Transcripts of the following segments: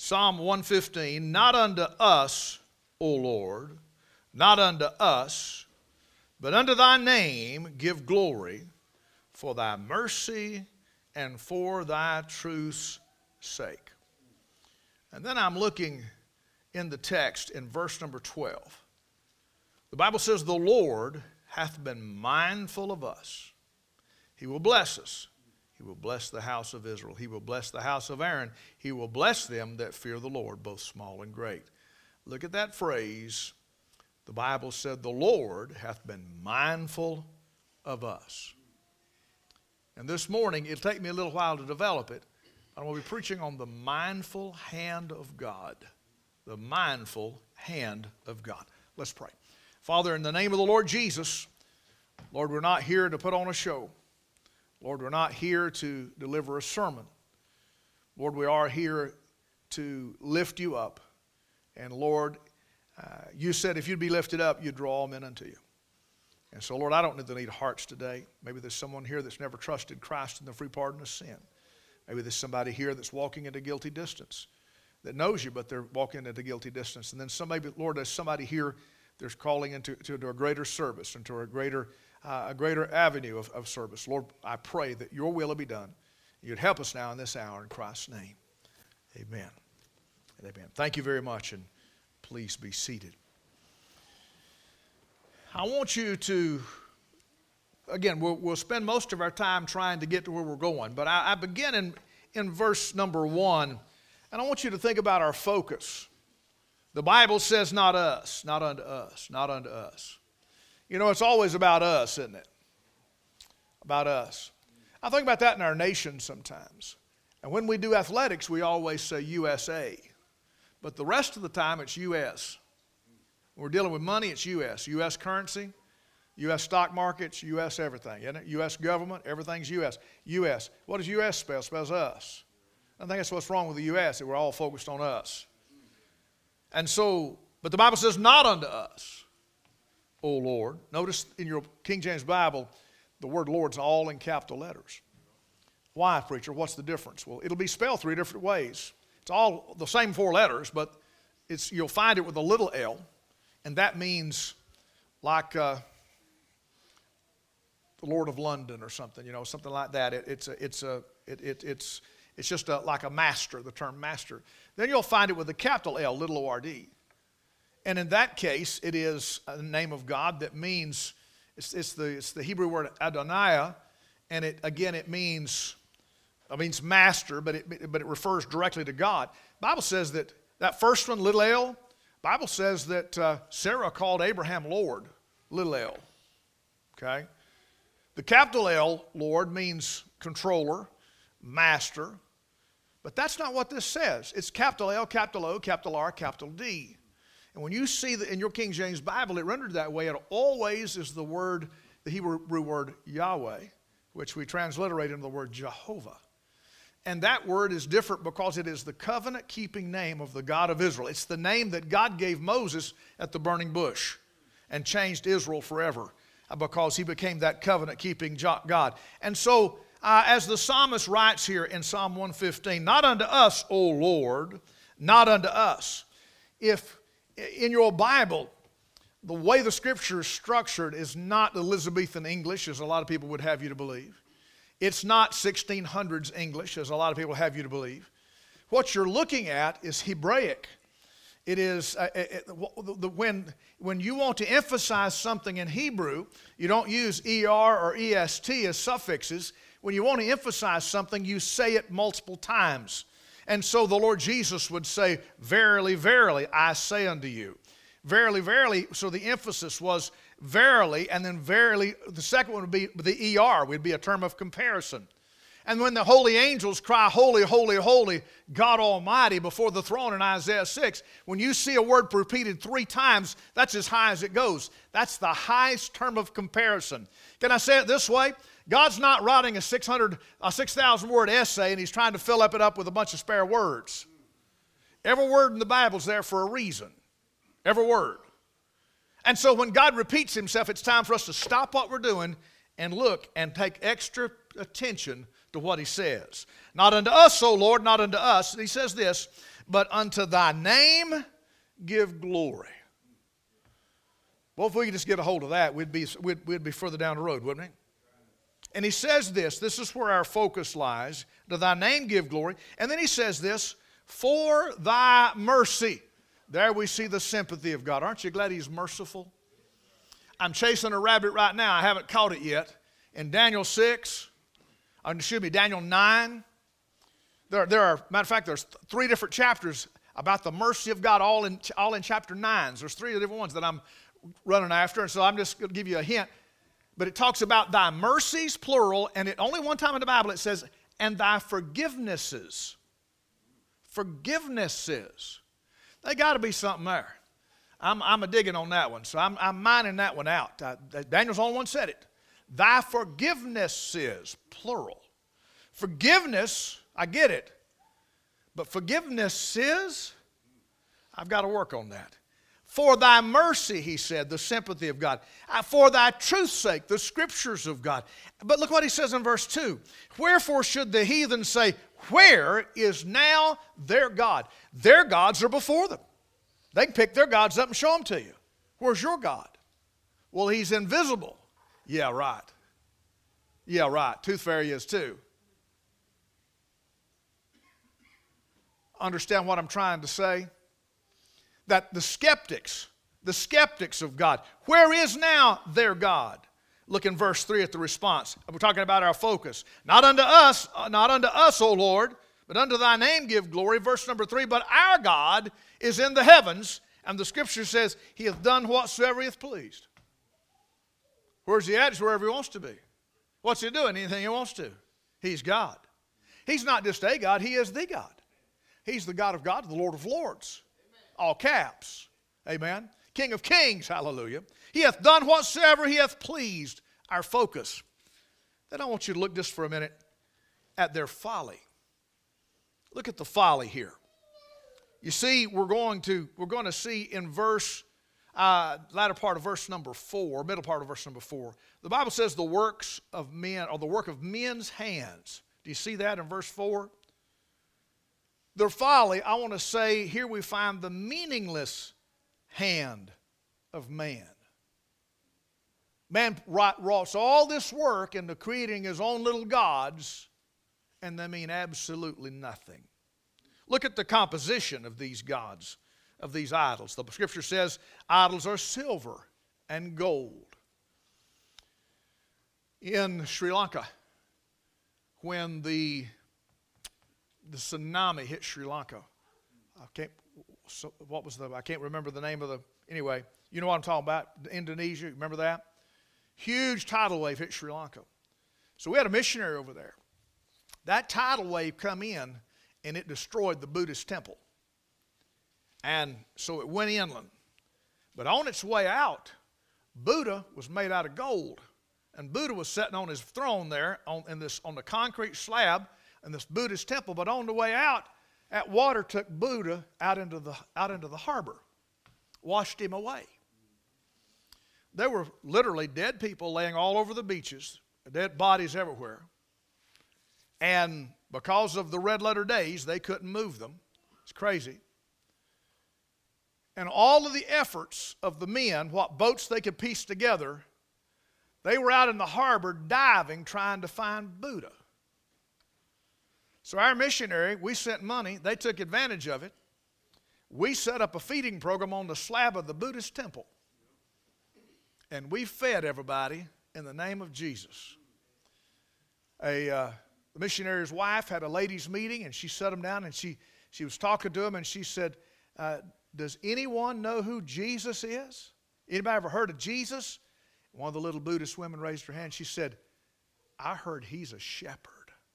Psalm 115, not unto us, O Lord, not unto us, but unto thy name give glory for thy mercy and for thy truth's sake. And then I'm looking in the text in verse number 12. The Bible says, the Lord hath been mindful of us. He will bless us. He will bless the house of Israel. He will bless the house of Aaron. He will bless them that fear the Lord, both small and great. Look at that phrase. The Bible said, the Lord hath been mindful of us. And this morning, it'll take me a little while to develop it. I'm going to be preaching on the mindful hand of God. The mindful hand of God. Let's pray. Father, in the name of the Lord Jesus, Lord, we're not here to put on a show. Lord, we're not here to deliver a sermon. Lord, we are here to lift you up. And Lord, you said if you'd be lifted up, you'd draw all men unto you. And so, Lord, I don't need hearts today. Maybe there's someone here that's never trusted Christ in the free pardon of sin. Maybe there's somebody here that's walking at a guilty distance, that knows you, but they're walking at a guilty distance. And then somebody, Lord, there's somebody here that's calling into a greater service, into a greater avenue of service. Lord, I pray that your will be done. You'd help us now in this hour in Christ's name. Amen. And amen. Thank you very much, and please be seated. I want you to, again, we'll spend most of our time trying to get to where we're going, but I begin in verse number 1, and I want you to think about our focus. The Bible says not us, not unto us, not unto us. You know, it's always about us, isn't it? About us. I think about that in our nation sometimes. And when we do athletics, we always say USA. But the rest of the time, it's U.S. When we're dealing with money, it's U.S. U.S. currency, U.S. stock markets, U.S. everything, isn't it? U.S. government, everything's U.S. U.S. What does U.S. spell? It spells us. I think that's what's wrong with the U.S., that we're all focused on us. And so, but the Bible says, not unto us, O Lord. Notice in your King James Bible, the word Lord's all in capital letters. Why, preacher? What's the difference? Well, it'll be spelled 3 different ways. It's all the same 4 letters, but you'll find it with a little L, and that means like the Lord of London or something, something like that. It's just like a master, the term master. Then you'll find it with a capital L, little O-R-D. And in that case, it is a name of God that means, it's the Hebrew word Adonai, and it means master, but it refers directly to God. The Bible says that first one, little L, Bible says that Sarah called Abraham Lord, little L. Okay? The capital L, Lord, means controller, master. But that's not what this says. It's capital L, capital O, capital R, capital D. And when you see that in your King James Bible, it rendered that way, it always is the Hebrew word Yahweh, which we transliterate into the word Jehovah. And that word is different because it is the covenant-keeping name of the God of Israel. It's the name that God gave Moses at the burning bush and changed Israel forever because he became that covenant-keeping God. And so, as the psalmist writes here in Psalm 115, not unto us, O Lord, not unto us. If in your Bible, the way the Scripture is structured is not Elizabethan English, as a lot of people would have you to believe. It's not 1600s English, as a lot of people have you to believe. What you're looking at is Hebraic. It is, when you want to emphasize something in Hebrew, you don't use ER or EST as suffixes. When you want to emphasize something, you say it multiple times. And so the Lord Jesus would say, verily, verily, I say unto you. Verily, verily, so the emphasis was verily, and then verily, the second one would be the ER, would be a term of comparison. And when the holy angels cry, holy, holy, holy, God Almighty, before the throne in Isaiah 6, when you see a word repeated 3 times, that's as high as it goes. That's the highest term of comparison. Can I say it this way? God's not writing a 6,000 word essay and he's trying to fill it up with a bunch of spare words. Every word in the Bible is there for a reason. Every word. And so when God repeats himself, it's time for us to stop what we're doing and look and take extra attention to what he says. Not unto us, O Lord, not unto us. He says this, but unto thy name give glory. Well, if we could just get a hold of that, we'd be further down the road, wouldn't we? And he says this is where our focus lies. To thy name give glory. And then he says this, for thy mercy. There we see the sympathy of God. Aren't you glad he's merciful? I'm chasing a rabbit right now. I haven't caught it yet. In Daniel 9, there are, matter of fact, there's 3 different chapters about the mercy of God, all in chapter 9. There's 3 different ones that I'm running after, and so I'm just going to give you a hint. But it talks about thy mercies, plural, and only one time in the Bible it says, and thy forgivenesses. Forgivenesses. They got to be something there. I'm a digging on that one, so I'm mining that one out. Daniel's the only one said it. Thy forgivenesses, plural. Forgiveness, I get it. But forgivenesses, I've got to work on that. For thy mercy, he said, the sympathy of God. For thy truth's sake, the scriptures of God. But look what he says in verse 2. Wherefore should the heathen say, where is now their God? Their gods are before them. They can pick their gods up and show them to you. Where's your God? Well, he's invisible. Yeah, right. Yeah, right. Tooth Fairy is too. Understand what I'm trying to say? That the skeptics of God, where is now their God? Look in verse 3 at the response. We're talking about our focus. Not unto us, O Lord, but unto thy name give glory. Verse number 3, but our God is in the heavens, and the scripture says, he hath done whatsoever he hath pleased. Where's he at? It's wherever he wants to be. What's he doing? Anything he wants to. He's God. He's not just a God, he is the God. He's the God of God, the Lord of lords. All caps. Amen. King of kings. Hallelujah. He hath done whatsoever he hath pleased. Our focus. Then I want you to look just for a minute at their folly. Look at the folly here. You see, we're going to see in latter part of verse number 4, middle part of verse number 4. The Bible says the works of men, or the work of men's hands. Do you see that in verse 4? Their folly, I want to say, here we find the meaningless hand of man. Man wrought all this work into creating his own little gods, and they mean absolutely nothing. Look at the composition of these gods, of these idols. The scripture says idols are silver and gold. In Sri Lanka, when the tsunami hit Sri Lanka, I can't remember the name of anyway, you know what I'm talking about, Indonesia, remember that? Huge tidal wave hit Sri Lanka. So we had a missionary over there. That tidal wave come in and it destroyed the Buddhist temple. And so it went inland. But on its way out, Buddha was made out of gold. And Buddha was sitting on his throne there on the concrete slab in this Buddhist temple. But on the way out, that water took Buddha out into the harbor, washed him away. There were literally dead people laying all over the beaches, dead bodies everywhere. And because of the red letter days, they couldn't move them. It's crazy. And all of the efforts of the men, what boats they could piece together, they were out in the harbor diving, trying to find Buddha. So our missionary, we sent money. They took advantage of it. We set up a feeding program on the slab of the Buddhist temple. And we fed everybody in the name of Jesus. The missionary's wife had a ladies' meeting, and she set them down, and she was talking to them, and she said, does anyone know who Jesus is? Anybody ever heard of Jesus? One of the little Buddhist women raised her hand. She said, I heard he's a shepherd.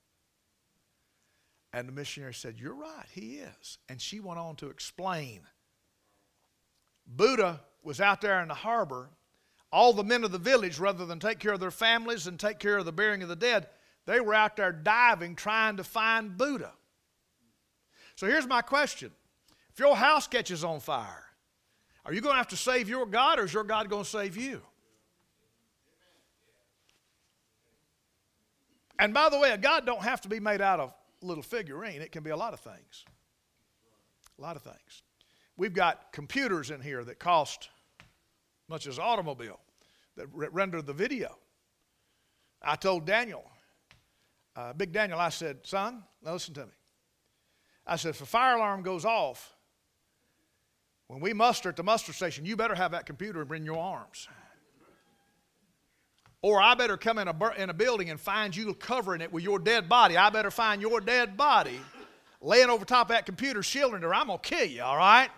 And the missionary said, you're right, he is. And she went on to explain. Buddha was out there in the harbor. All the men of the village, rather than take care of their families and take care of the burying of the dead, they were out there diving, trying to find Buddha. So here's my question. If your house catches on fire, are you going to have to save your God, or is your God going to save you? And by the way, a God don't have to be made out of a little figurine. It can be a lot of things. A lot of things. We've got computers in here that cost much as an automobile that render the video. I told Daniel, Big Daniel, I said, son, now listen to me. I said, if a fire alarm goes off, when we muster at the muster station, you better have that computer and bring your arms. Or I better come in a building and find you covering it with your dead body. I better find your dead body laying over top of that computer shielding it, or I'm going to kill you, all right?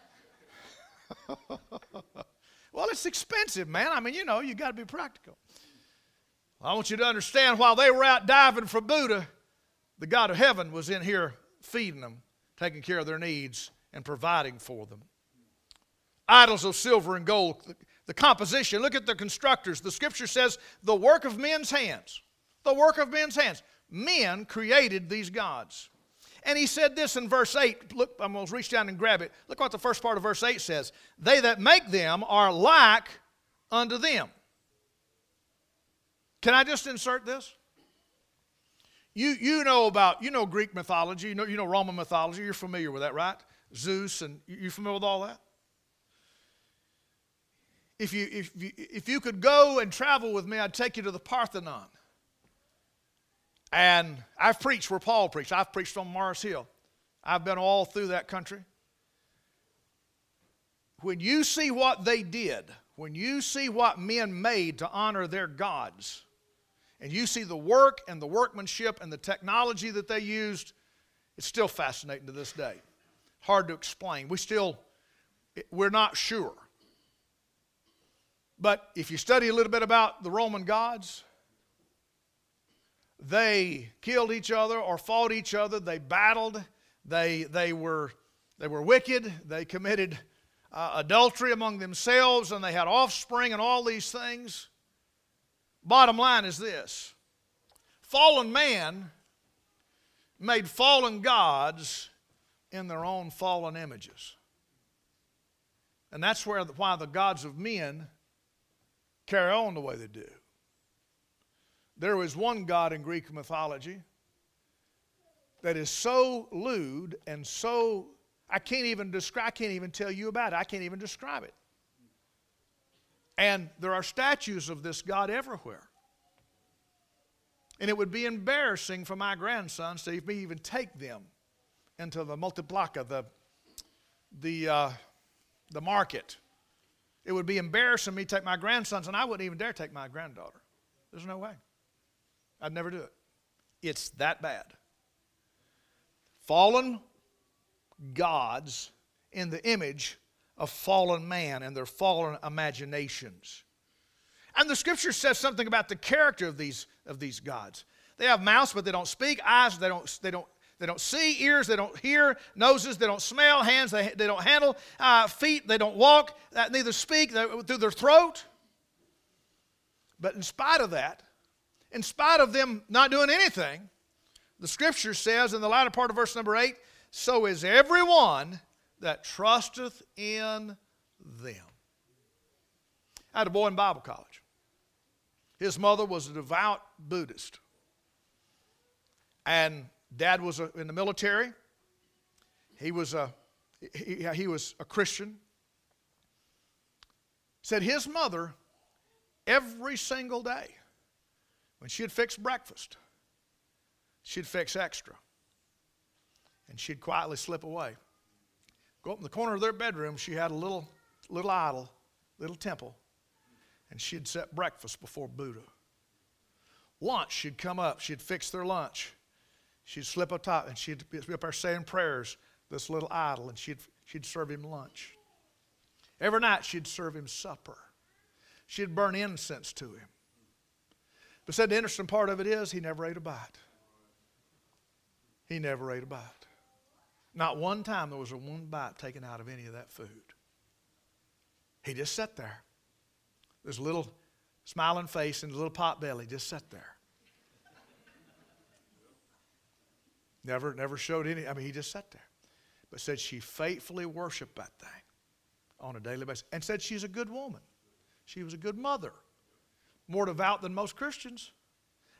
Well, it's expensive, man. I mean, you know, you got to be practical. I want you to understand, while they were out diving for Buddha, the God of heaven was in here feeding them, taking care of their needs, and providing for them. Idols of silver and gold. The composition, look at the constructors. The scripture says the work of men's hands. The work of men's hands. Men created these gods. And he said this in verse 8. Look, I'm going to reach down and grab it. Look what the first part of verse 8 says. They that make them are like unto them. Can I just insert this? You know Greek mythology. You know Roman mythology. You're familiar with that, right? Zeus, and you familiar with all that? If you could go and travel with me, I'd take you to the Parthenon. And I've preached where Paul preached. I've preached on Mars Hill. I've been all through that country. When you see what they did, when you see what men made to honor their gods, and you see the work and the workmanship and the technology that they used, it's still fascinating to this day. Hard to explain. We're not sure. But if you study a little bit about the Roman gods, they killed each other or fought each other. They battled. They were wicked. They committed adultery among themselves, and they had offspring and all these things. Bottom line is this. Fallen man made fallen gods in their own fallen images. And that's why the gods of men carry on the way they do. There is one God in Greek mythology that is so lewd and so, I can't even tell you about it. I can't even describe it. And there are statues of this God everywhere. And it would be embarrassing for my grandsons to even take them into the multiplaca, the market. It would be embarrassing me to take my grandsons, and I wouldn't even dare take my granddaughter. There's no way. I'd never do it. It's that bad. Fallen gods in the image of fallen man and their fallen imaginations. And the scripture says something about the character of these gods. They have mouths, but they don't speak. Eyes, they don't see. Ears, they don't hear. Noses, they don't smell. Hands, they don't handle. Feet, they don't walk. Neither speak through their throat. But in spite of that, in spite of them not doing anything, the scripture says in the latter part of verse number 8, so is everyone that trusteth in them. I had a boy in Bible college. His mother was a devout Buddhist. And Dad was in the military. He was a Christian. Said his mother, every single day, when she'd fix breakfast, she'd fix extra. And she'd quietly slip away. Go up in the corner of their bedroom, she had a little idol, little temple, and she'd set breakfast before Buddha. Lunch, she'd come up, she'd fix their lunch. She'd slip up top, and she'd be up there saying prayers, this little idol, and she'd serve him lunch. Every night, she'd serve him supper. She'd burn incense to him. But said the interesting part of it is, he never ate a bite. He never ate a bite. Not one time there was a one bite taken out of any of that food. He just sat there. This little smiling face and a little pot belly just sat there. Never showed any, he just sat there. But said she faithfully worshiped that thing on a daily basis. And said she's a good woman. She was a good mother. More devout than most Christians.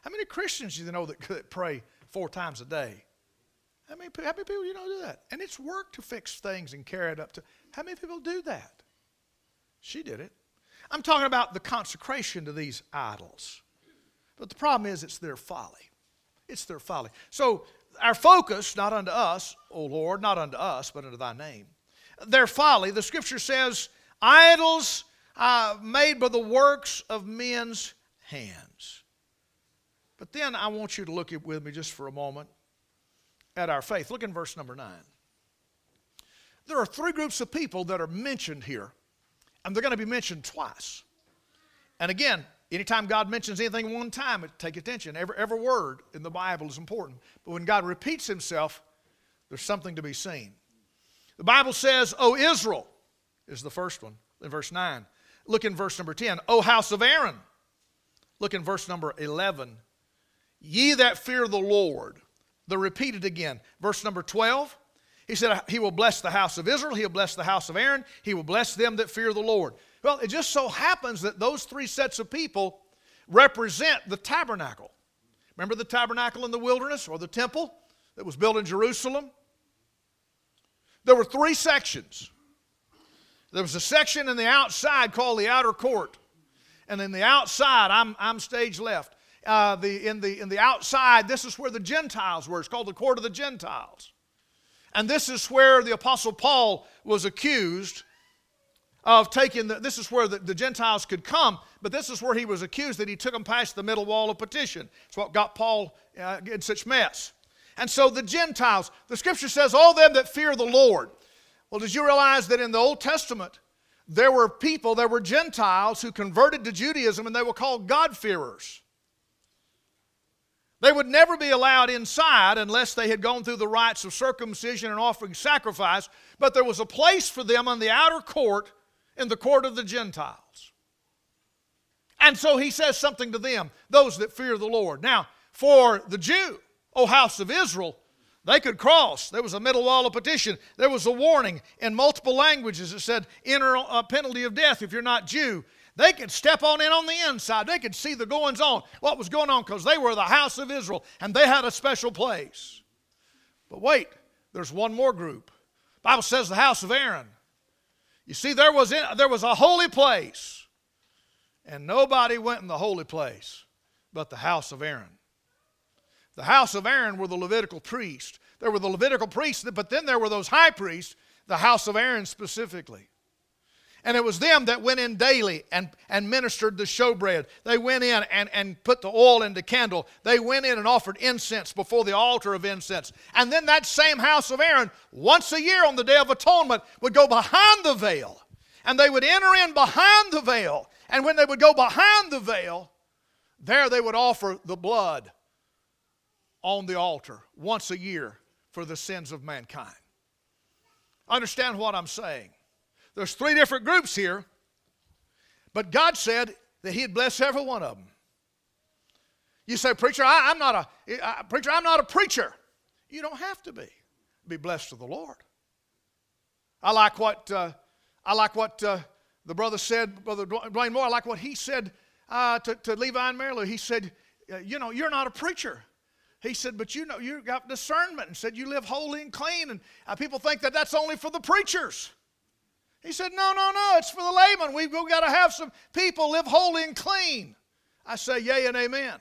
How many Christians do you know that pray 4 times a day? How many people do you know do that? And it's work to fix things and carry it up to. How many people do that? She did it. I'm talking about the consecration to these idols. But the problem is it's their folly. It's their folly. So our focus, not unto us, O Lord, not unto us, but unto thy name. Their folly, the scripture says, idols made by the works of men's hands. But then I want you to look with me just for a moment at our faith. Look in verse number 9. There are 3 groups of people that are mentioned here, and they're going to be mentioned twice. And again, anytime God mentions anything one time, take attention. Every word in the Bible is important. But when God repeats himself, there's something to be seen. The Bible says, O Israel, is the first one in verse 9. Look in verse number 10. O house of Aaron. Look in verse number 11. Ye that fear the Lord. They're repeated again. Verse number 12. He said, he will bless the house of Israel. He will bless the house of Aaron. He will bless them that fear the Lord. Well, it just so happens that those 3 sets of people represent the tabernacle. Remember the tabernacle in the wilderness, or the temple that was built in Jerusalem? There were 3 sections. There was a section in the outside called the outer court. And in the outside, I'm stage left. In the outside, this is where the Gentiles were. It's called the court of the Gentiles. And this is where the Apostle Paul was accused of taking, this is where the Gentiles could come, but this is where he was accused that he took them past the middle wall of petition. It's what got Paul in such mess. And so the Gentiles, the scripture says, all them that fear the Lord. Well, did you realize that in the Old Testament, there were people, there were Gentiles who converted to Judaism, and they were called God-fearers. They would never be allowed inside unless they had gone through the rites of circumcision and offering sacrifice, but there was a place for them on the outer court, in the court of the Gentiles. And so he says something to them, those that fear the Lord. Now, for the Jew, O house of Israel, they could cross. There was a middle wall of petition. There was a warning in multiple languages. It said, enter a penalty of death if you're not Jew. They could step on in on the inside. They could see the goings on, what was going on, because they were the house of Israel, and they had a special place. But wait, there's one more group. The Bible says the house of Aaron. You see, there was a holy place, and nobody went in the holy place but the house of Aaron. The house of Aaron were the Levitical priests. There were the Levitical priests, but then there were those high priests, the house of Aaron specifically. And it was them that went in daily and ministered the showbread. They went in and put the oil in the candle. They went in and offered incense before the altar of incense. And then that same house of Aaron, once a year on the Day of Atonement, would go behind the veil. And they would enter in behind the veil. And when they would go behind the veil, there they would offer the blood on the altar once a year for the sins of mankind. Understand what I'm saying? There's 3 different groups here, but God said that he'd bless every one of them. You say, preacher, I'm not a preacher. You don't have to be. Be blessed of the Lord. I like what the brother said, Brother Dwayne Moore. I like what he said to Levi and Mary Lou. He said, you're not a preacher. He said, but you got discernment, and said you live holy and clean, and people think that that's only for the preachers. He said, no, it's for the layman. We've got to have some people live holy and clean. I say yea and amen.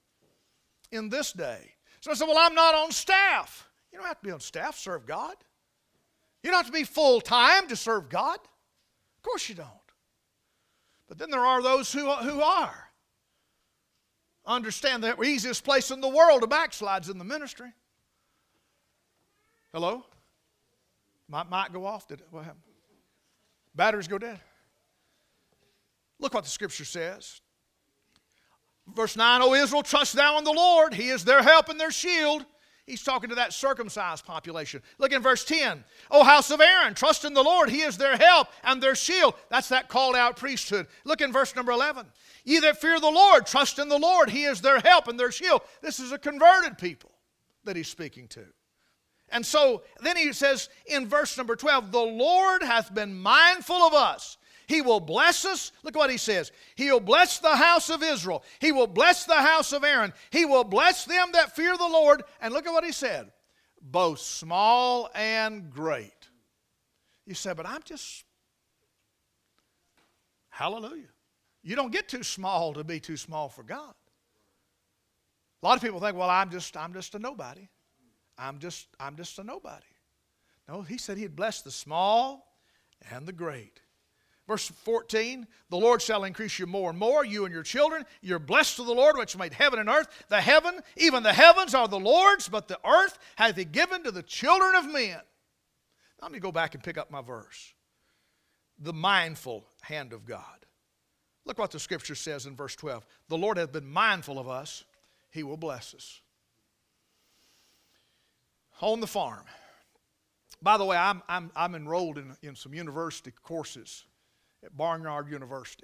In this day. So I said, well, I'm not on staff. You don't have to be on staff to serve God. You don't have to be full-time to serve God. Of course you don't. But then there are those who are. Understand that the easiest place in the world to backslide's in the ministry. Hello? Might go off. What happened? Batteries go dead. Look what the scripture says. Verse 9, O Israel, trust thou in the Lord. He is their help and their shield. He's talking to that circumcised population. Look in verse 10. O house of Aaron, trust in the Lord. He is their help and their shield. That's that called out priesthood. Look in verse number 11. Ye that fear the Lord, trust in the Lord. He is their help and their shield. This is a converted people that he's speaking to. And so then he says in verse number 12, the Lord hath been mindful of us. He will bless us. Look what he says. He will bless the house of Israel. He will bless the house of Aaron. He will bless them that fear the Lord. And look at what he said. Both small and great. You say, but I'm just, hallelujah. You don't get too small to be too small for God. A lot of people think, well, I'm just a nobody. I'm just a nobody. No, he said he'd bless the small and the great. Verse 14, the Lord shall increase you more and more, you and your children. You're blessed of the Lord, which made heaven and earth. The heaven, even the heavens are the Lord's, but the earth hath he given to the children of men. Now, let me go back and pick up my verse. The mindful hand of God. Look what the scripture says in verse 12. The Lord hath been mindful of us. He will bless us. On the farm. By the way, I'm enrolled in some university courses at Barnyard University.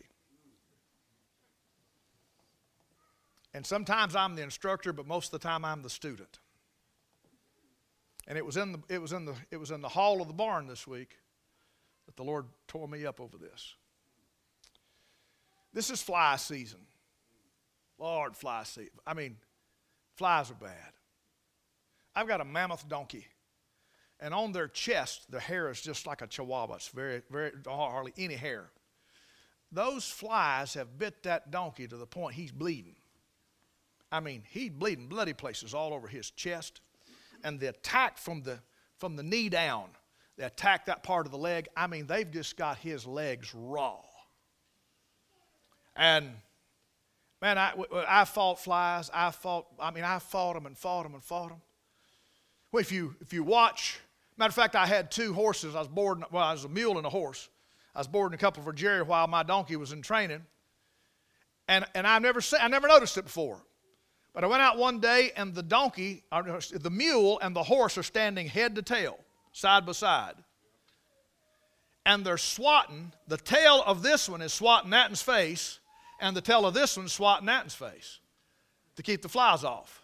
And sometimes I'm the instructor, but most of the time I'm the student. And it was in the hall of the barn this week that the Lord tore me up over this. This is fly season. Lord, fly season. I mean, flies are bad. I've got a mammoth donkey. And on their chest, the hair is just like a chihuahua. It's very, very, hardly any hair. Those flies have bit that donkey to the point he's bleeding. I mean, he's bleeding bloody places all over his chest. And the attack from the knee down, they attack that part of the leg. I mean, they've just got his legs raw. And, man, I fought flies. I fought them and fought them and fought them. Well, if you watch, matter of fact, I had two horses. I was a mule and a horse. I was boarding a couple for Jerry while my donkey was in training. And I never noticed it before. But I went out one day and the donkey, the mule and the horse are standing head to tail, side by side. And they're swatting. The tail of this one is swatting that in's face, and the tail of this one is swatting that in's face to keep the flies off.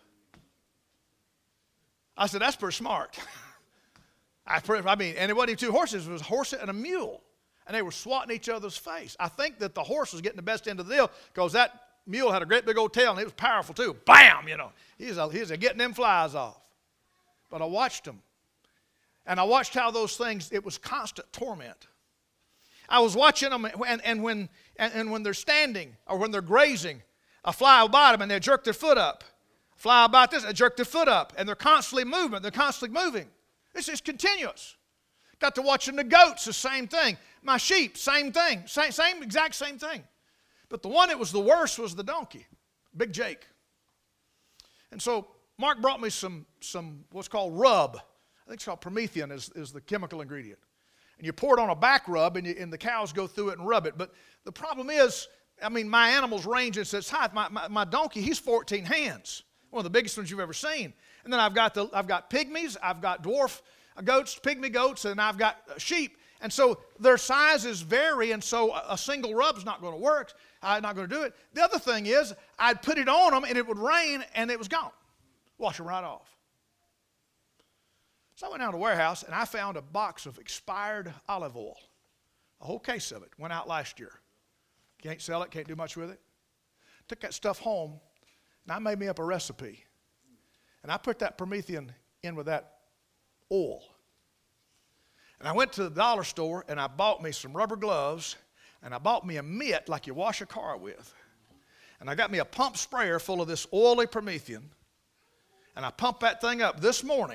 I said, that's pretty smart. And it wasn't even two horses. It was a horse and a mule. And they were swatting each other's face. I think that the horse was getting the best end of the deal because that mule had a great big old tail and it was powerful too. Bam, you know. He was getting them flies off. But I watched them. And I watched how those things, it was constant torment. I was watching them, and when they're standing or when they're grazing, a fly will bite them and they jerk their foot up. Fly about this, they jerk their foot up, and they're constantly moving. This is continuous. Got to watching the goats, the same thing. My sheep, same thing. Exact same thing. But the one that was the worst was the donkey, Big Jake. And so Mark brought me some what's called rub. I think it's called Promethean is the chemical ingredient. And you pour it on a back rub, and the cows go through it and rub it. But the problem is, my animals range in its height. My donkey, he's 14 hands. One of the biggest ones you've ever seen. And then I've got pygmies, I've got dwarf goats, pygmy goats, and I've got sheep. And so their sizes vary, and so a single rub's not going to work. I'm not going to do it. The other thing is, I'd put it on them, and it would rain, and it was gone. Wash them right off. So I went down to the warehouse, and I found a box of expired olive oil. A whole case of it. Went out last year. Can't sell it, can't do much with it. Took that stuff home, and I made me up a recipe. And I put that Promethean in with that oil. And I went to the dollar store and I bought me some rubber gloves and I bought me a mitt like you wash a car with. And I got me a pump sprayer full of this oily Promethean. And I pumped that thing up this morning.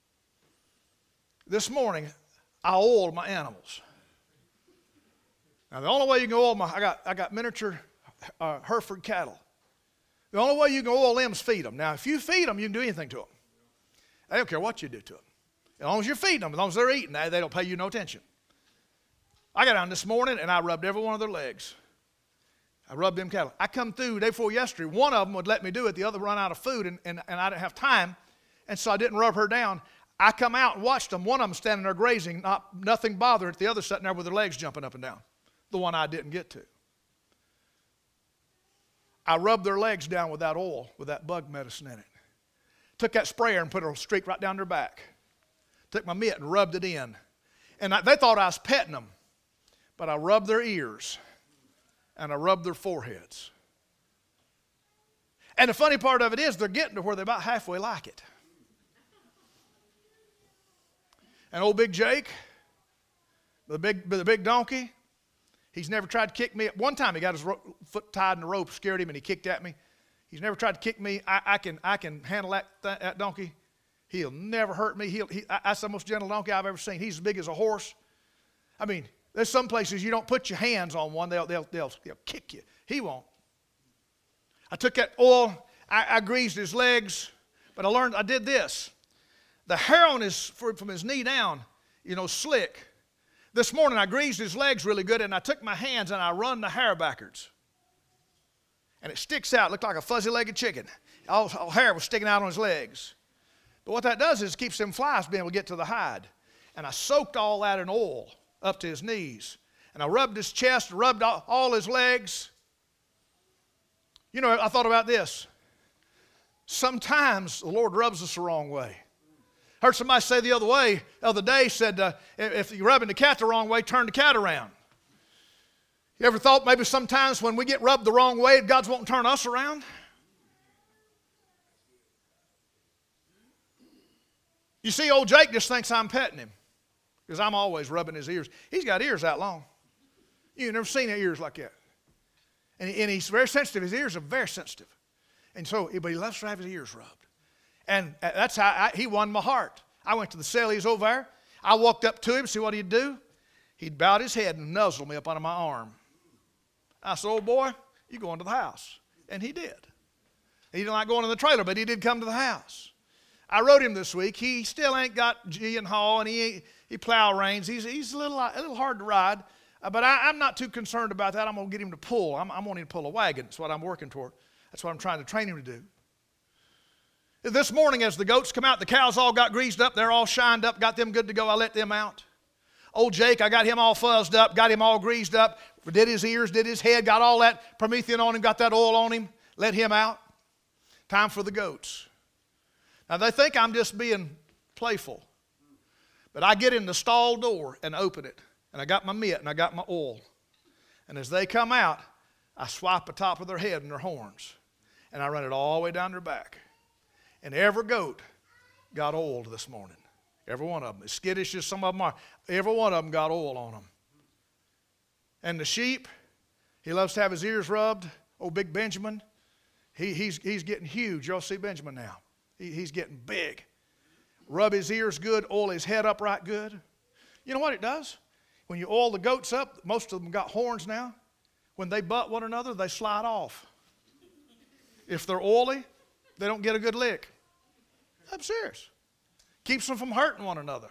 This morning, I oiled my animals. Now the only way you can oil I got miniature Hereford cattle. The only way you can oil them is feed them. Now, if you feed them, you can do anything to them. They don't care what you do to them. As long as you're feeding them, as long as they're eating, they don't pay you no attention. I got down this morning, and I rubbed every one of their legs. I rubbed them cattle. I come through the day before yesterday. One of them would let me do it. The other run out of food, and I didn't have time, and so I didn't rub her down. I come out and watched them. One of them standing there grazing, nothing bothering it. The other sitting there with their legs jumping up and down. The one I didn't get to. I rubbed their legs down with that oil, with that bug medicine in it. Took that sprayer and put a streak right down their back. Took my mitt and rubbed it in. And they thought I was petting them. but I rub their ears and I rub their foreheads. And the funny part of it is they're getting to where they about halfway like it. And old Big Jake, the big donkey, he's never tried to kick me. One time he got his foot tied in the rope, scared him, and he kicked at me. He's never tried to kick me. I can handle that donkey. He'll never hurt me. That's the most gentle donkey I've ever seen. He's as big as a horse. I mean, there's some places you don't put your hands on one, they'll kick you. He won't. I took that oil, I greased his legs, but I did this. The hair on from his knee down, slick. This morning I greased his legs really good, and I took my hands and I run the hair backwards. And it sticks out, looked like a fuzzy-legged chicken. All hair was sticking out on his legs. But what that does is it keeps them flies being able to get to the hide. And I soaked all that in oil up to his knees. And I rubbed his chest, rubbed all his legs. I thought about this. Sometimes the Lord rubs us the wrong way. I heard somebody say the other day, said, if you're rubbing the cat the wrong way, turn the cat around. You ever thought maybe sometimes when we get rubbed the wrong way, God's wanting to turn us around? You see, old Jake just thinks I'm petting him because I'm always rubbing his ears. He's got ears that long. You've never seen ears like that. And he's very sensitive. His ears are very sensitive. And so, but he loves to have his ears rubbed. And that's how he won my heart. I went to the cell. He's over there. I walked up to him, see what he'd do. He'd bowed his head and nuzzle me up under my arm. I said, "Old boy, you going to the house." And he did. He didn't like going to the trailer, but he did come to the house. I rode him this week. He still ain't got G and haul, and he plow reins. He's a little hard to ride, but I'm not too concerned about that. I'm going to get him to pull. I'm wanting to pull a wagon. That's what I'm working toward. That's what I'm trying to train him to do. This morning as the goats come out, the cows all got greased up. They're all shined up, got them good to go. I let them out. Old Jake, I got him all fuzzed up, got him all greased up, did his ears, did his head, got all that Promethean on him, got that oil on him, let him out. Time for the goats. Now they think I'm just being playful, but I get in the stall door and open it, and I got my mitt and I got my oil. And as they come out, I swipe the top of their head and their horns, and I run it all the way down their back. And every goat got oiled this morning. Every one of them. As skittish as some of them are, every one of them got oil on them. And the sheep, he loves to have his ears rubbed. Old Big Benjamin, he's getting huge. Y'all see Benjamin now. He's getting big. Rub his ears good, oil his head up right good. You know what it does? When you oil the goats up, most of them got horns now. When they butt one another, they slide off. If they're oily, they don't get a good lick. I'm serious. Keeps them from hurting one another.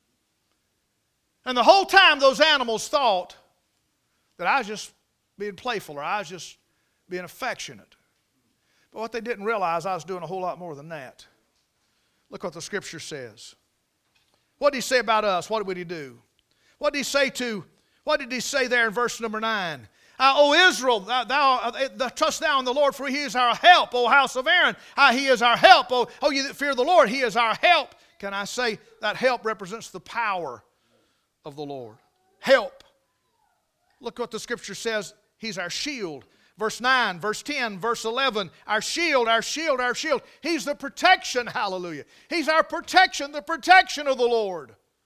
And the whole time those animals thought that I was just being playful or I was just being affectionate. But what they didn't realize, I was doing a whole lot more than that. Look what the Scripture says. What did he say about us? What did he do? What did he say there in verse number 9? O Israel, trust thou in the Lord, for he is our help. O house of Aaron, he is our help. O you that fear the Lord, he is our help. Can I say that help represents the power of the Lord? Help. Look what the Scripture says. He's our shield. Verse 9, verse 10, verse 11. Our shield, our shield, our shield. He's the protection, hallelujah. He's our protection, the protection of the Lord.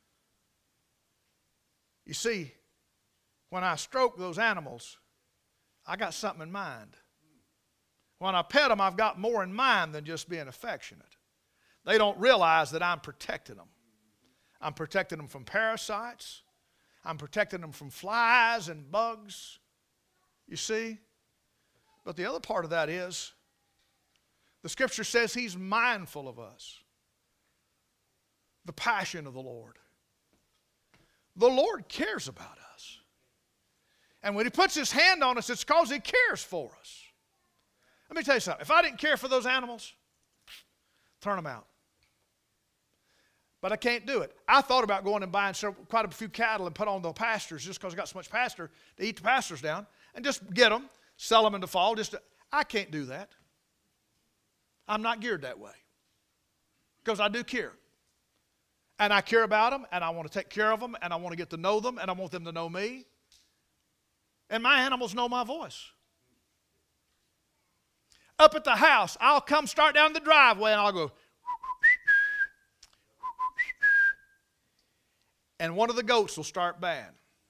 You see, when I stroke those animals, I got something in mind. When I pet them, I've got more in mind than just being affectionate. They don't realize that I'm protecting them. I'm protecting them from parasites. I'm protecting them from flies and bugs. You see? But the other part of that is, the Scripture says he's mindful of us. The passion of the Lord. The Lord cares about us. And when he puts his hand on us, it's because he cares for us. Let me tell you something. If I didn't care for those animals, turn them out. But I can't do it. I thought about going and buying quite a few cattle and put on the pastures just because I got so much pasture to eat the pastures down and just get them, sell them in the fall. I can't do that. I'm not geared that way because I do care. And I care about them, and I want to take care of them, and I want to get to know them, and I want them to know me. And my animals know my voice. Up at the house, I'll come start down the driveway and I'll go. And one of the goats will start baying.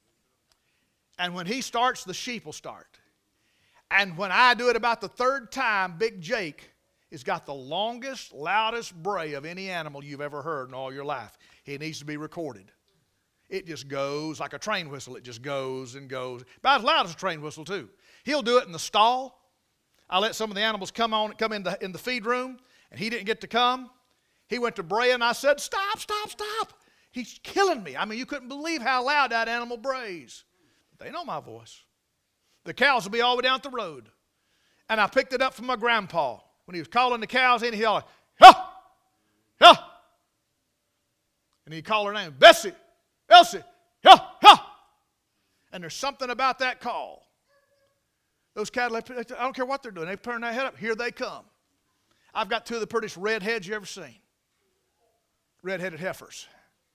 And when he starts, the sheep will start. And when I do it about the third time, Big Jake has got the longest, loudest bray of any animal you've ever heard in all your life. It needs to be recorded. It just goes like a train whistle. It just goes and goes. About as loud as a train whistle, too. He'll do it in the stall. I let some of the animals come in the feed room, and he didn't get to come. He went to bray, and I said, stop, stop, stop. He's killing me. I mean, you couldn't believe how loud that animal brays. But they know my voice. The cows will be all the way down the road. And I picked it up from my grandpa. When he was calling the cows in, he'd yell, "Ha! Ha!" And he'd call her name, "Bessie, Elsie, ha! Ha!" And there's something about that call. Those cattle, I don't care what they're doing. They turn their head up. Here they come. I've got two of the prettiest redheads you ever seen. Red-headed heifers.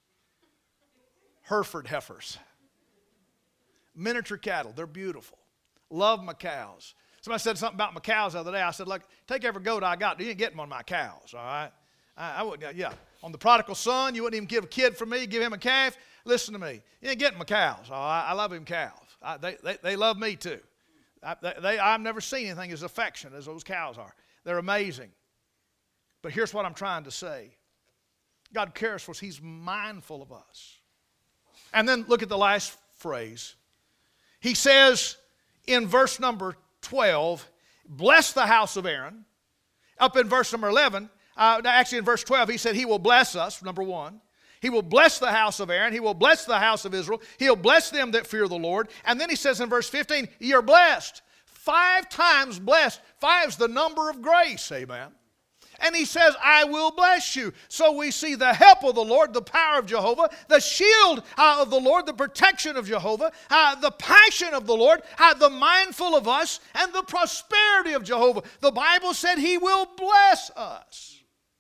Hereford heifers. Miniature cattle. They're beautiful. Love my cows. Somebody said something about my cows the other day. I said, look, take every goat I got. You ain't getting one of my cows, all right? I wouldn't, yeah. On the prodigal son, you wouldn't even give a kid for me, give him a calf. Listen to me. You ain't getting my cows, all right? I love him cows. They love me too. I've never seen anything as affectionate as those cows are. They're amazing. But here's what I'm trying to say. God cares for us. He's mindful of us. And then look at the last phrase. He says in verse number 12, bless the house of Aaron. Up in verse number 11, actually in verse 12, he said he will bless us, number one. He will bless the house of Aaron. He will bless the house of Israel. He'll bless them that fear the Lord. And then he says in verse 15, you're blessed. 5 times blessed. 5's the number of grace, amen. And he says, I will bless you. So we see the help of the Lord, the power of Jehovah, the shield of the Lord, the protection of Jehovah, the passion of the Lord, the mindful of us, and the prosperity of Jehovah. The Bible said he will bless us.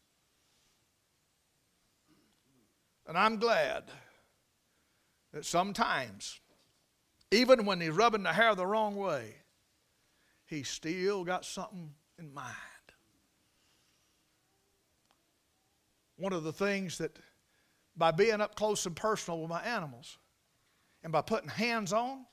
And I'm glad that sometimes, even when he's rubbing the hair the wrong way, he's still got something in mind. One of the things that by being up close and personal with my animals and by putting hands on,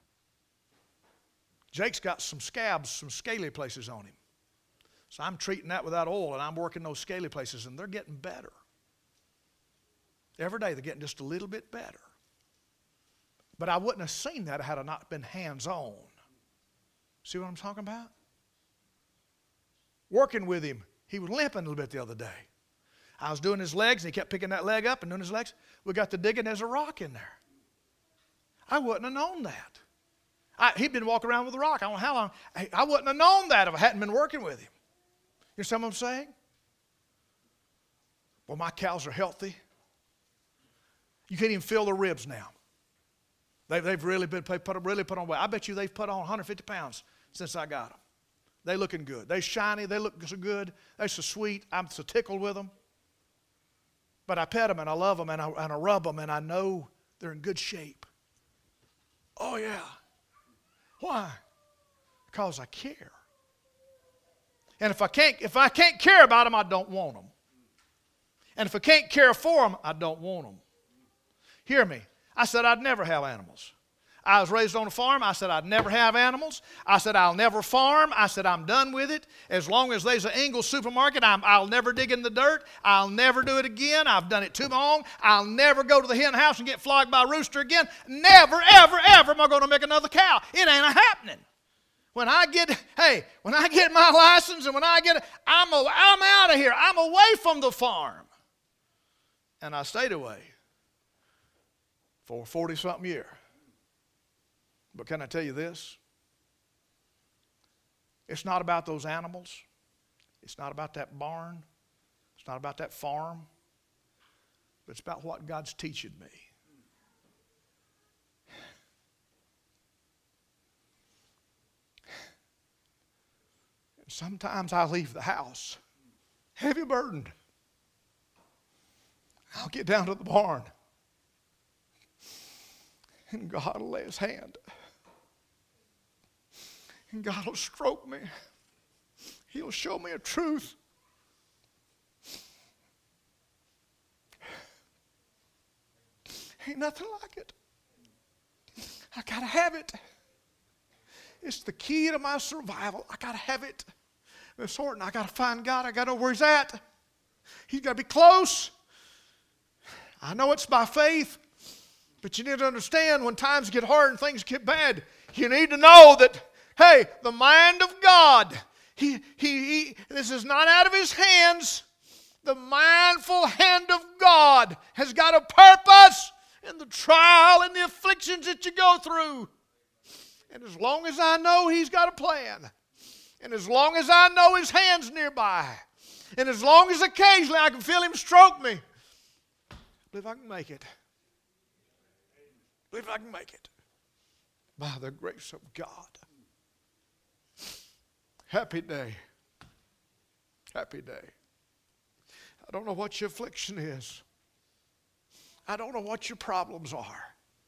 Jake's got some scabs, some scaly places on him. So I'm treating that with that oil and I'm working those scaly places and they're getting better. Every day they're getting just a little bit better. But I wouldn't have seen that had I not been hands-on. See what I'm talking about? Working with him, he was limping a little bit the other day. I was doing his legs, and he kept picking that leg up and doing his legs. We got to digging, there's a rock in there. I wouldn't have known that. He'd been walking around with a rock. I don't know how long. I wouldn't have known that if I hadn't been working with him. You understand what I'm saying? Well, my cows are healthy. You can't even feel their ribs now. They've really put on weight. I bet you they've put on 150 pounds since I got them. They looking good. They shiny. They look so good. They're so sweet. I'm so tickled with them. But I pet them and I love them and I rub them and I know they're in good shape. Oh, yeah. Why? Because I care. And if I can't care about them, I don't want them. And if I can't care for them, I don't want them. Hear me. I said I'd never have animals. I was raised on a farm. I said I'd never have animals. I said I'll never farm. I said I'm done with it. As long as there's an Ingles supermarket, I'll never dig in the dirt. I'll never do it again. I've done it too long. I'll never go to the hen house and get flogged by a rooster again. Never, ever, ever am I going to make another cow. It ain't happening. When I get my license and I'm out of here. I'm away from the farm. And I stayed away for 40-something years. But can I tell you this? It's not about those animals. It's not about that barn. It's not about that farm. But it's about what God's teaching me. And sometimes I leave the house heavy burdened. I'll get down to the barn. And God will lay his hand And God will stroke me. He'll show me a truth. Ain't nothing like it. I got to have it. It's the key to my survival. I got to have it. Miss Horton, I got to find God. I got to know where He's at. He's got to be close. I know it's by faith, but you need to understand when times get hard and things get bad, you need to know that, hey, the mind of God, this is not out of His hands. The mindful hand of God has got a purpose in the trial and the afflictions that you go through. And as long as I know He's got a plan, and as long as I know His hand's nearby, and as long as occasionally I can feel Him stroke me, I believe I can make it. I believe I can make it. By the grace of God. Happy day. Happy day. I don't know what your affliction is. I don't know what your problems are.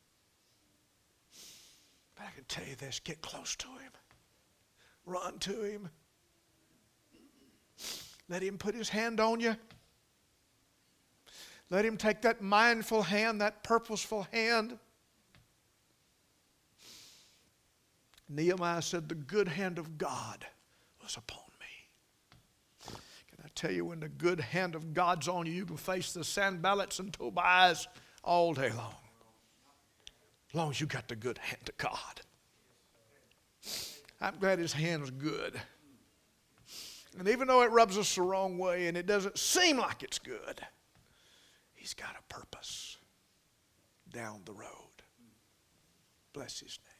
But I can tell you this, get close to Him. Run to Him. Let Him put His hand on you. Let Him take that mindful hand, that purposeful hand. Nehemiah said, the good hand of God was upon me. Can I tell you, when the good hand of God's on you, you can face the Sanballats and Tobiahs all day long. As long as you got the good hand of God. I'm glad His hand's good. And even though it rubs us the wrong way and it doesn't seem like it's good, He's got a purpose down the road. Bless His name.